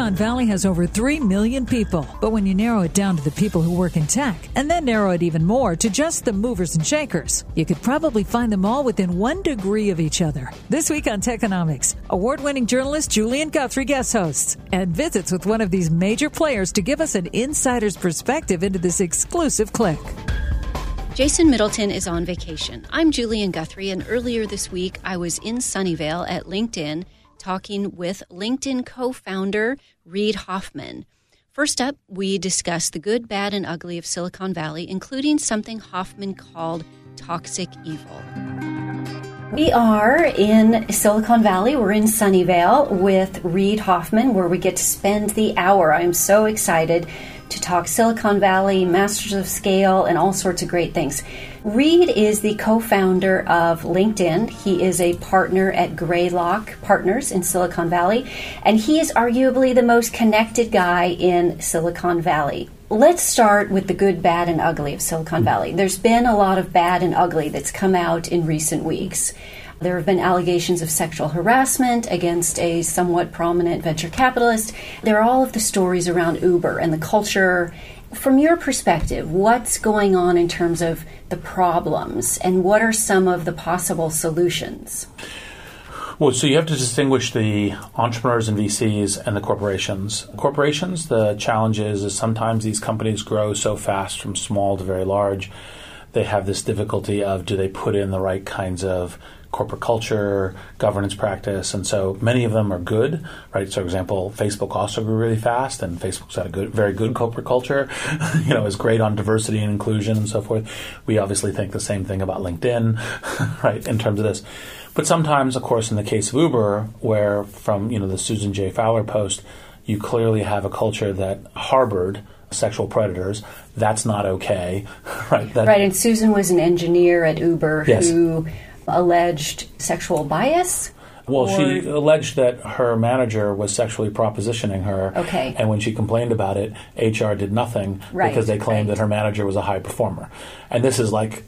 Silicon Valley has over 3 million people. But when you narrow it down to the people who work in tech, and then narrow it even more to just the movers and shakers, you could probably find them all within 1 degree of each other. This week on Techonomics, award-winning journalist Julian Guthrie guest hosts and visits with one of these major players to give us an insider's perspective into this exclusive click. Jason Middleton is on vacation. I'm Julian Guthrie, and earlier this week I was in Sunnyvale at LinkedIn talking with LinkedIn co-founder Reid Hoffman. First up, we discussed the good, bad, and ugly of Silicon Valley, including something Hoffman called toxic evil. We are in Silicon Valley. We're in Sunnyvale with Reid Hoffman, where we get to spend the hour. I'm so excited to talk Silicon Valley, Masters of Scale, and all sorts of great things. Reid is the co-founder of LinkedIn. He is a partner at Greylock Partners in Silicon Valley, and he is arguably the most connected guy in Silicon Valley. Let's start with the good, bad, and ugly of Silicon Valley. There's been a lot of bad and ugly that's come out in recent weeks. There have been allegations of sexual harassment against a somewhat prominent venture capitalist. There are all of the stories around Uber and the culture. From your perspective, what's going on in terms of the problems, and what are some of the possible solutions? Well, so you have to distinguish the entrepreneurs and VCs and the corporations. Corporations, the challenge is sometimes these companies grow so fast from small to very large, they have this difficulty of, do they put in the right kinds of corporate culture, governance practice, and so many of them are good, right? So, for example, Facebook also grew really fast, and Facebook's had a very good corporate culture, is great on diversity and inclusion and so forth. We obviously think the same thing about LinkedIn, right, in terms of this. But sometimes, of course, in the case of Uber, where from, the Susan J. Fowler post, you clearly have a culture that harbored sexual predators. That's not okay, right? Right, and Susan was an engineer at Uber Yes. who alleged sexual bias? Well, she alleged that her manager was sexually propositioning her. Okay. And when she complained about it, HR did nothing because they claimed that her manager was a high performer. And this is like,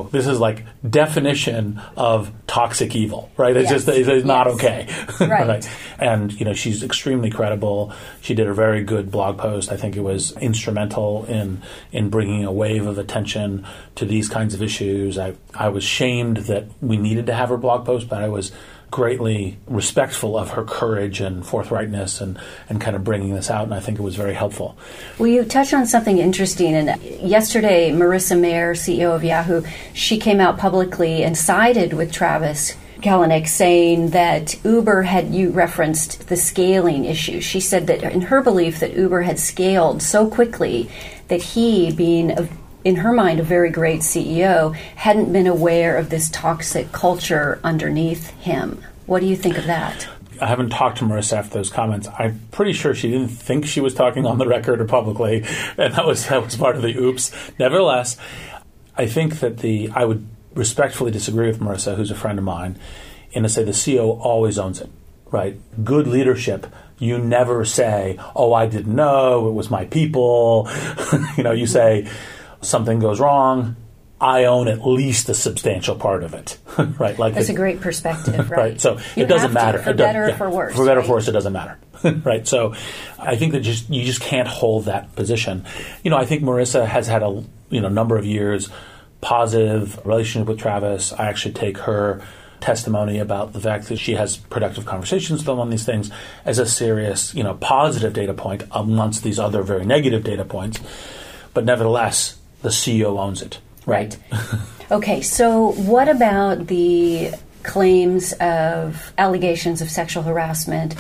definition of toxic evil, right? It's it's not okay. Right. And, she's extremely credible. She did a very good blog post. I think it was instrumental in bringing a wave of attention to these kinds of issues. I was shamed that we needed to have her blog post, but I was greatly respectful of her courage and forthrightness and kind of bringing this out, and I think it was very helpful. Well, you touched on something interesting, and yesterday, Marissa Mayer, CEO of Yahoo, she came out publicly and sided with Travis Kalanick, saying that Uber you referenced the scaling issue. She said that in her belief that Uber had scaled so quickly that he, being in her mind, a very great CEO, hadn't been aware of this toxic culture underneath him. What do you think of that? I haven't talked to Marissa after those comments. I'm pretty sure she didn't think she was talking on the record or publicly, and that was part of the oops. Nevertheless, I think that I would respectfully disagree with Marissa, who's a friend of mine, in to say the CEO always owns it, right? Good leadership. You never say, oh, I didn't know, it was my people. You say, something goes wrong, I own at least a substantial part of it, right? That's a great perspective, right? So it doesn't matter. For better or for worse. For better or for worse, it doesn't matter, right? So I think that you just can't hold that position. I think Marissa has had a number of years positive relationship with Travis. I actually take her testimony about the fact that she has productive conversations with them on these things as a serious, positive data point amongst these other very negative data points. But nevertheless, the CEO owns it. Right. Okay, so what about the claims of allegations of sexual harassment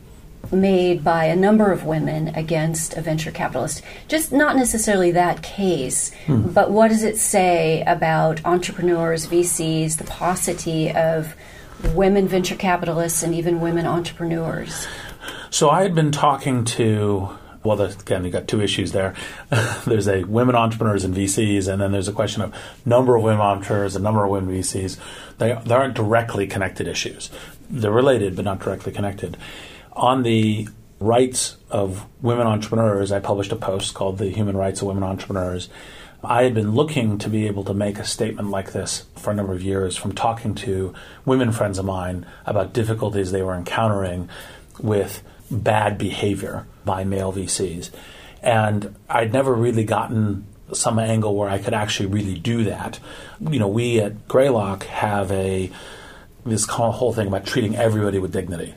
made by a number of women against a venture capitalist? Just not necessarily that case, but what does it say about entrepreneurs, VCs, the paucity of women venture capitalists and even women entrepreneurs? So I had been talking to... Well, again, you've got two issues there. There's a women entrepreneurs and VCs, and then there's a question of number of women entrepreneurs and number of women VCs. They aren't directly connected issues. They're related, but not directly connected. On the rights of women entrepreneurs, I published a post called The Human Rights of Women Entrepreneurs. I had been looking to be able to make a statement like this for a number of years from talking to women friends of mine about difficulties they were encountering with bad behavior by male VCs. And I'd never really gotten some angle where I could actually really do that. We at Greylock have this whole thing about treating everybody with dignity.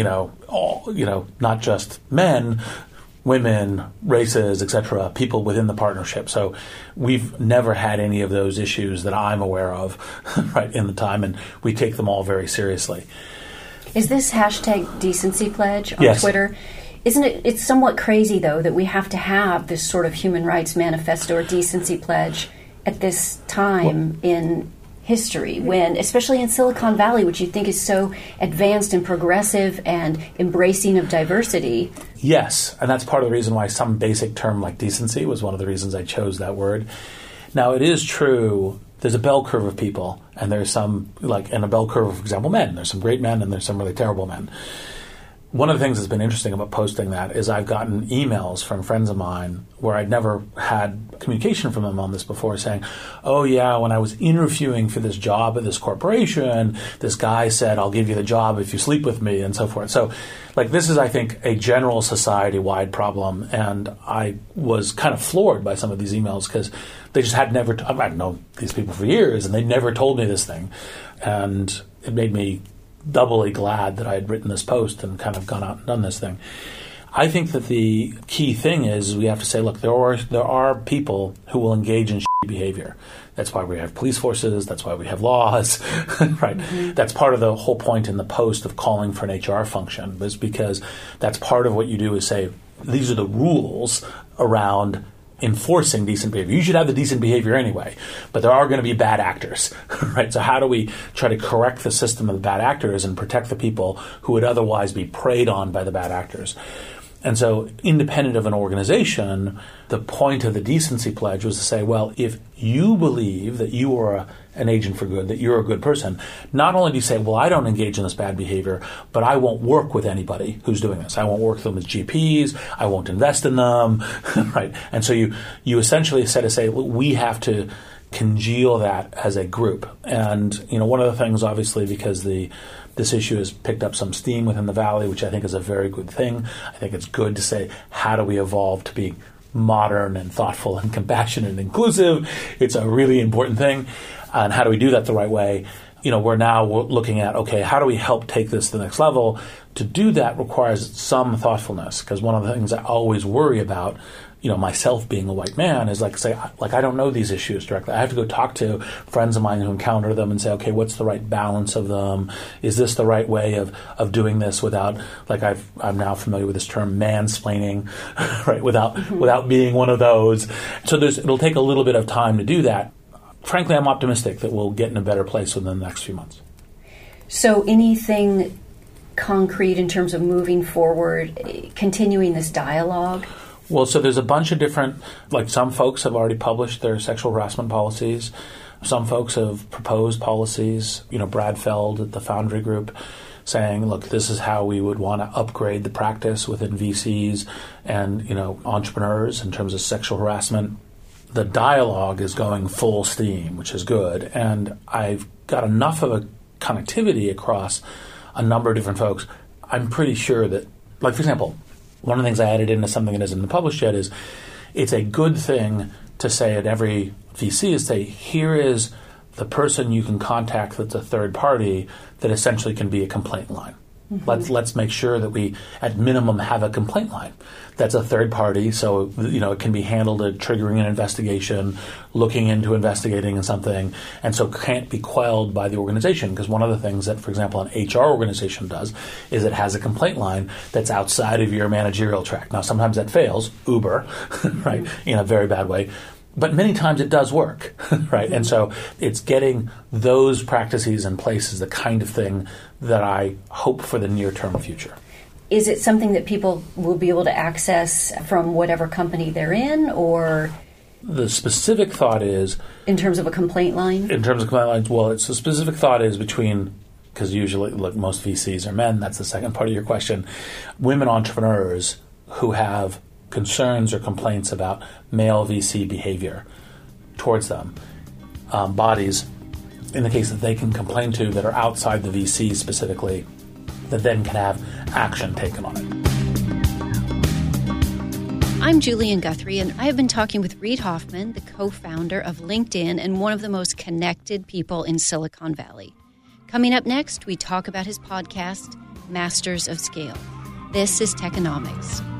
Not just men, women, races, etc., people within the partnership. So we've never had any of those issues that I'm aware of, right, in the time, and we take them all very seriously. Is this #decency pledge on Yes. Twitter? Isn't it? It's somewhat crazy, though, that we have to have this sort of human rights manifesto or decency pledge at this time in history, when, especially in Silicon Valley, which you think is so advanced and progressive and embracing of diversity. Yes, and that's part of the reason why some basic term like decency was one of the reasons I chose that word. Now, it is true, there's a bell curve of people, and there's some, in a bell curve of, for example, men. There's some great men, and there's some really terrible men. One of the things that's been interesting about posting that is I've gotten emails from friends of mine where I'd never had communication from them on this before, saying, oh yeah, when I was interviewing for this job at this corporation, this guy said, I'll give you the job if you sleep with me, and so forth. So this is, I think, a general society-wide problem, and I was kind of floored by some of these emails because they just had never, I've known these people for years, and they never told me this thing. And it made me doubly glad that I had written this post and kind of gone out and done this thing. I think that the key thing is we have to say, look, there are people who will engage in shitty behavior. That's why we have police forces. That's why we have laws, right? Mm-hmm. That's part of the whole point in the post of calling for an HR function, is because that's part of what you do is say, these are the rules around enforcing decent behavior. You should have the decent behavior anyway, but there are going to be bad actors, right? So how do we try to correct the system of the bad actors and protect the people who would otherwise be preyed on by the bad actors? And so independent of an organization, the point of the decency pledge was to say, well, if you believe that you are an agent for good, that you're a good person, not only do you say, well, I don't engage in this bad behavior, but I won't work with anybody who's doing this. I won't work with them as GPs. I won't invest in them, right? And so you essentially say, well, we have to congeal that as a group. And, one of the things, obviously, because this issue has picked up some steam within the Valley, which I think is a very good thing. I think it's good to say, how do we evolve to be modern and thoughtful and compassionate and inclusive? It's a really important thing. And how do we do that the right way? We're now looking at, okay, how do we help take this to the next level? To do that requires some thoughtfulness, because one of the things I always worry about, myself being a white man, is I don't know these issues directly. I have to go talk to friends of mine who encounter them and say, okay, what's the right balance of them? Is this the right way of doing this without, I'm now familiar with this term, mansplaining, right? Without being one of those. So it'll take a little bit of time to do that. Frankly, I'm optimistic that we'll get in a better place within the next few months. So anything concrete in terms of moving forward, continuing this dialogue? Well, so there's a bunch of different, some folks have already published their sexual harassment policies. Some folks have proposed policies. Brad Feld at the Foundry Group saying, look, this is how we would want to upgrade the practice within VCs and, entrepreneurs in terms of sexual harassment. The dialogue is going full steam, which is good. And I've got enough of a connectivity across a number of different folks. I'm pretty sure that, for example, one of the things I added into something that isn't published yet is it's a good thing to say at every VC is say, here is the person you can contact that's a third party that essentially can be a complaint line. Mm-hmm. Let's make sure that we, at minimum, have a complaint line that's a third party, so it can be handled at triggering an investigation, looking into investigating something, and so can't be quelled by the organization. Because one of the things that, for example, an HR organization does is it has a complaint line that's outside of your managerial track. Now, sometimes that fails, Uber, right, in a very bad way. But many times it does work, right? And so it's getting those practices in place is the kind of thing that I hope for the near-term future. Is it something that people will be able to access from whatever company they're in, or? The specific thought is... In terms of a complaint line? In terms of complaint lines, well, it's the specific thought is between, because usually, most VCs are men, that's the second part of your question, women entrepreneurs who have concerns or complaints about male VC behavior towards them, bodies, in the case that they can complain to that are outside the VC specifically, that then can have action taken on it. I'm Julian Guthrie, and I have been talking with Reid Hoffman, the co-founder of LinkedIn and one of the most connected people in Silicon Valley. Coming up next, we talk about his podcast, Masters of Scale. This is Techonomics.